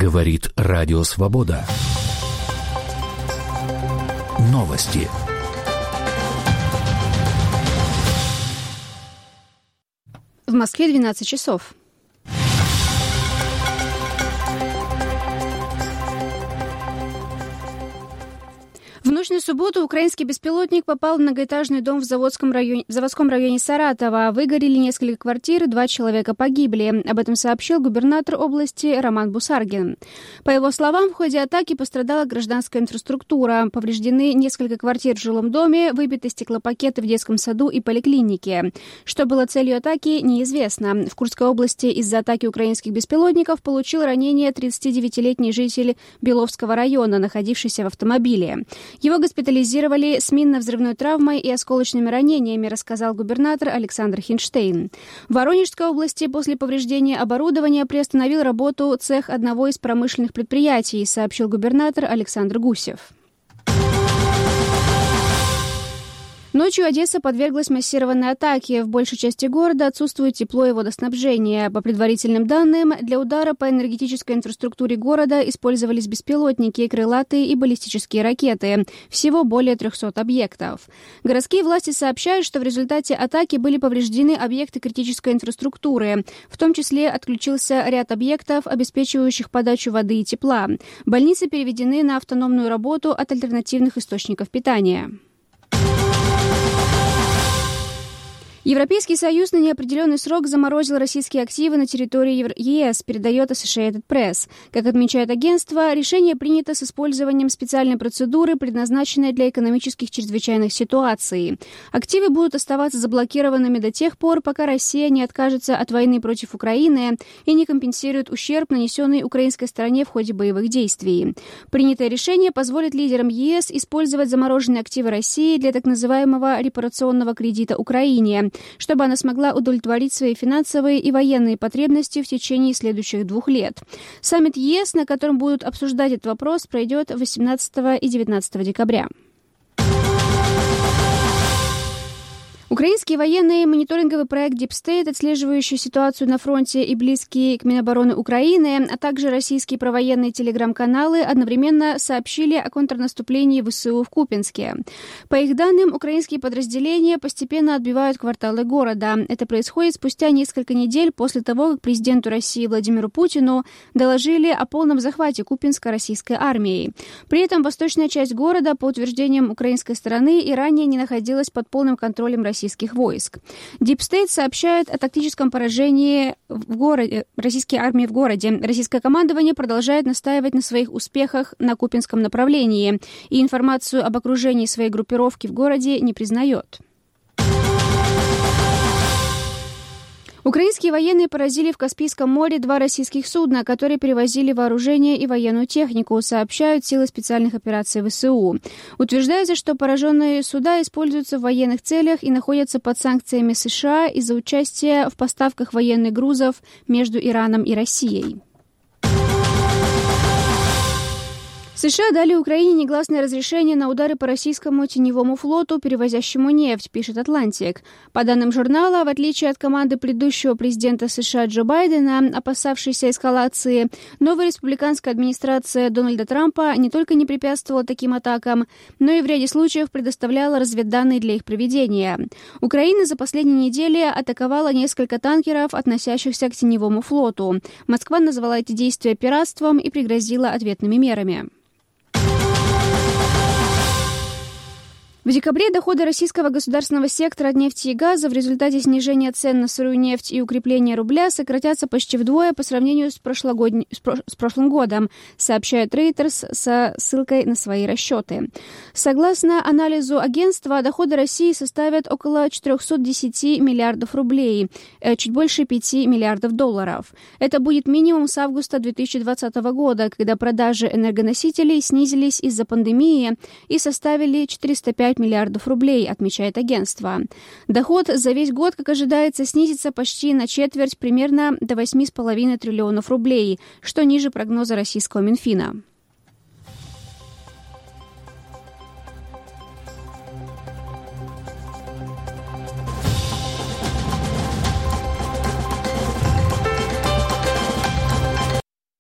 Говорит Радио Свобода. Новости. В Москве 12 часов. В ночь на субботу украинский беспилотник попал в многоэтажный дом в заводском районе Саратова. Выгорели несколько квартир, 2 человека погибли. Об этом сообщил губернатор области Роман Бусаргин. По его словам, в ходе атаки пострадала гражданская инфраструктура. Повреждены несколько квартир в жилом доме, выбиты стеклопакеты в детском саду и поликлинике. Что было целью атаки, неизвестно. В Курской области из-за атаки украинских беспилотников получил ранение 39-летний житель Беловского района, находившийся в автомобиле. Его госпитализировали с минно-взрывной травмой и осколочными ранениями, рассказал губернатор Александр Хинштейн. В Воронежской области после повреждения оборудования приостановил работу цех одного из промышленных предприятий, сообщил губернатор Александр Гусев. Ночью Одесса подверглась массированной атаке. В большей части города отсутствует тепло и водоснабжение. По предварительным данным, для удара по энергетической инфраструктуре города использовались беспилотники, крылатые и баллистические ракеты. Всего более 300 объектов. Городские власти сообщают, что в результате атаки были повреждены объекты критической инфраструктуры. В том числе отключился ряд объектов, обеспечивающих подачу воды и тепла. Больницы переведены на автономную работу от альтернативных источников питания. Европейский Союз на неопределенный срок заморозил российские активы на территории ЕС, передает Associated Press. Как отмечает агентство, решение принято с использованием специальной процедуры, предназначенной для экономических чрезвычайных ситуаций. Активы будут оставаться заблокированными до тех пор, пока Россия не откажется от войны против Украины и не компенсирует ущерб, нанесенный украинской стороне в ходе боевых действий. Принятое решение позволит лидерам ЕС использовать замороженные активы России для так называемого репарационного кредита Украине, чтобы она смогла удовлетворить свои финансовые и военные потребности в течение следующих 2 лет. Саммит ЕС, на котором будут обсуждать этот вопрос, пройдет 18 и 19 декабря. Украинский военный мониторинговый проект Deep State, отслеживающий ситуацию на фронте и близкий к Минобороны Украины, а также российские провоенные телеграм-каналы одновременно сообщили о контрнаступлении ВСУ в Купянске. По их данным, украинские подразделения постепенно отбивают кварталы города. Это происходит спустя несколько недель после того, как президенту России Владимиру Путину доложили о полном захвате Купянска российской армией. При этом восточная часть города, по утверждениям украинской стороны, и ранее не находилась под полным контролем российских войск. Deep State сообщает о тактическом поражении российской армии в городе. Российское командование продолжает настаивать на своих успехах на Купянском направлении и информацию об окружении своей группировки в городе не признает. Украинские военные поразили в Каспийском море 2 российских судна, которые перевозили вооружение и военную технику, сообщают силы специальных операций ВСУ. Утверждается, что пораженные суда используются в военных целях и находятся под санкциями США из-за участия в поставках военных грузов между Ираном и Россией. США дали Украине негласное разрешение на удары по российскому теневому флоту, перевозящему нефть, пишет «Атлантик». По данным журнала, в отличие от команды предыдущего президента США Джо Байдена, опасавшейся эскалации, новая республиканская администрация Дональда Трампа не только не препятствовала таким атакам, но и в ряде случаев предоставляла разведданные для их проведения. Украина за последние недели атаковала несколько танкеров, относящихся к теневому флоту. Москва назвала эти действия пиратством и пригрозила ответными мерами. В декабре доходы российского государственного сектора от нефти и газа в результате снижения цен на сырую нефть и укрепления рубля сократятся почти вдвое по сравнению с прошлым годом, сообщает Reuters со ссылкой на свои расчеты. Согласно анализу агентства, доходы России составят около 410 миллиардов рублей, чуть больше 5 миллиардов долларов. Это будет минимум с августа 2020 года, когда продажи энергоносителей снизились из-за пандемии и составили 405 миллиардов рублей, отмечает агентство. Доход за весь год, как ожидается, снизится почти на четверть, примерно до 8,5 триллионов рублей, что ниже прогноза российского Минфина.